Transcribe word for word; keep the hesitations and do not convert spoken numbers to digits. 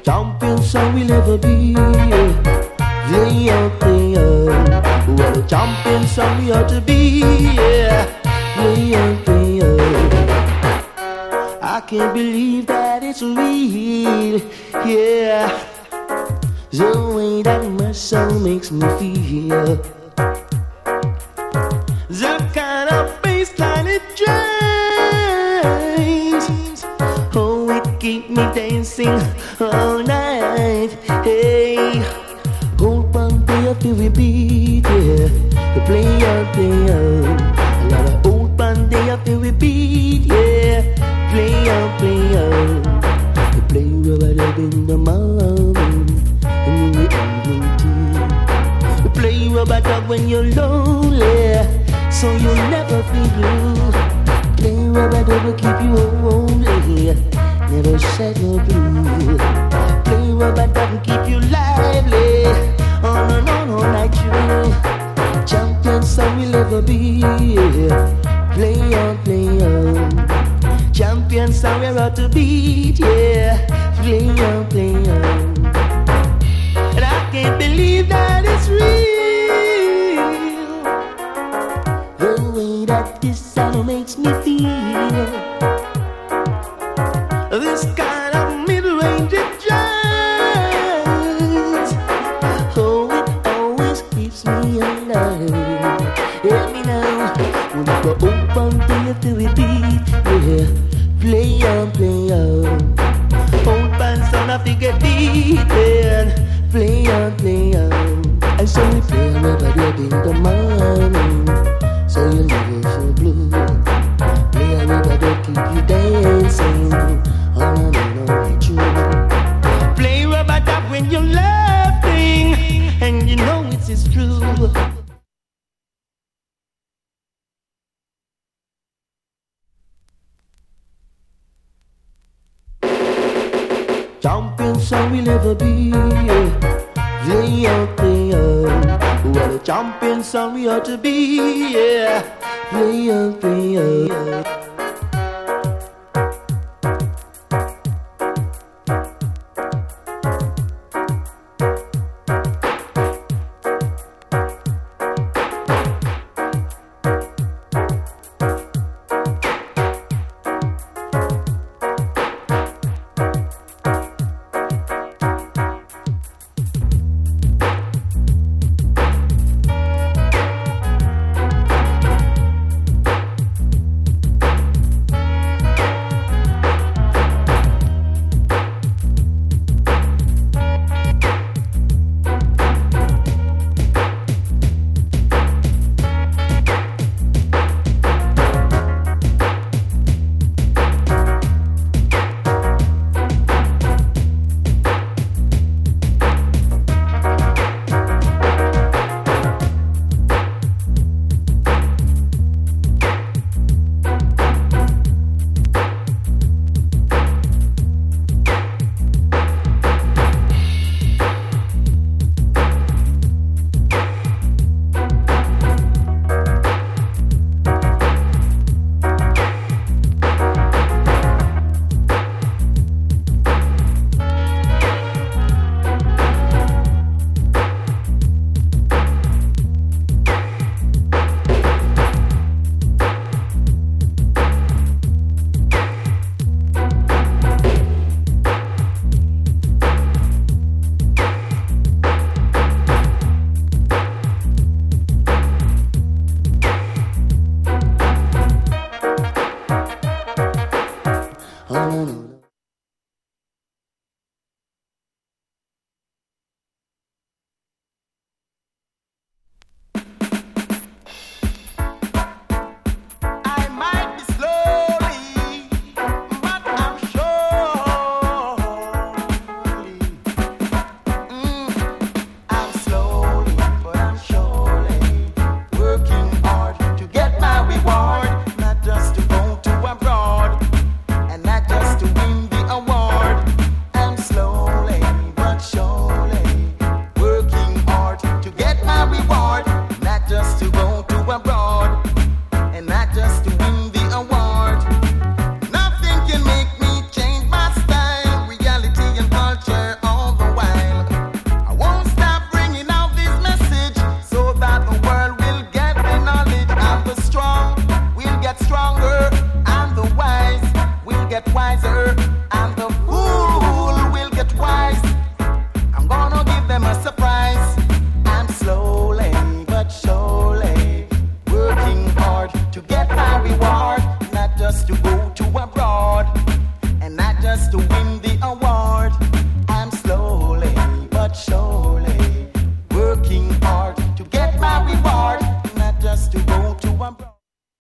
Champion song we'll ever be. Play on, play on. What a champion song we ought to be. Yeah. Play on, play on. I can't believe that it's real. Yeah. The way that my soul makes me feel. The kind of bassline it drives. Oh, it keep me dancing all night. Hey, hold on to your feel beat, yeah. The play out, play out. A lot of old band they up feel beat, yeah. Play out, play out. The play rubber dub in the morning and in the evening too. The play rubber dub when you're lonely, so you'll never feel blue. Play rubber dub will keep you lonely, never settle blue. Play rubber dub will keep you lively, on and on all night through. Champion song we'll ever be. Play on, play on. Champion song we're out to beat, yeah. Play on, play on. And I can't believe that it's real. The way that this sound makes me feel. This kind of mid-range it drives. Oh, it always keeps me alive. Hear me now. When you go open to you till we beat, yeah. Play on, play on. Old band sound I think get beaten. Play on, play on. And so we play rubber dub in the morning, so you never feel blue. Play a rubber dub keep you dancing on and on all true. Play rubber dub when you're laughing, and you know it's, it's true. Champion song we'll ever be. Play on, play on. What a champion song we ought to be. Yeah. Play on, play on. the award.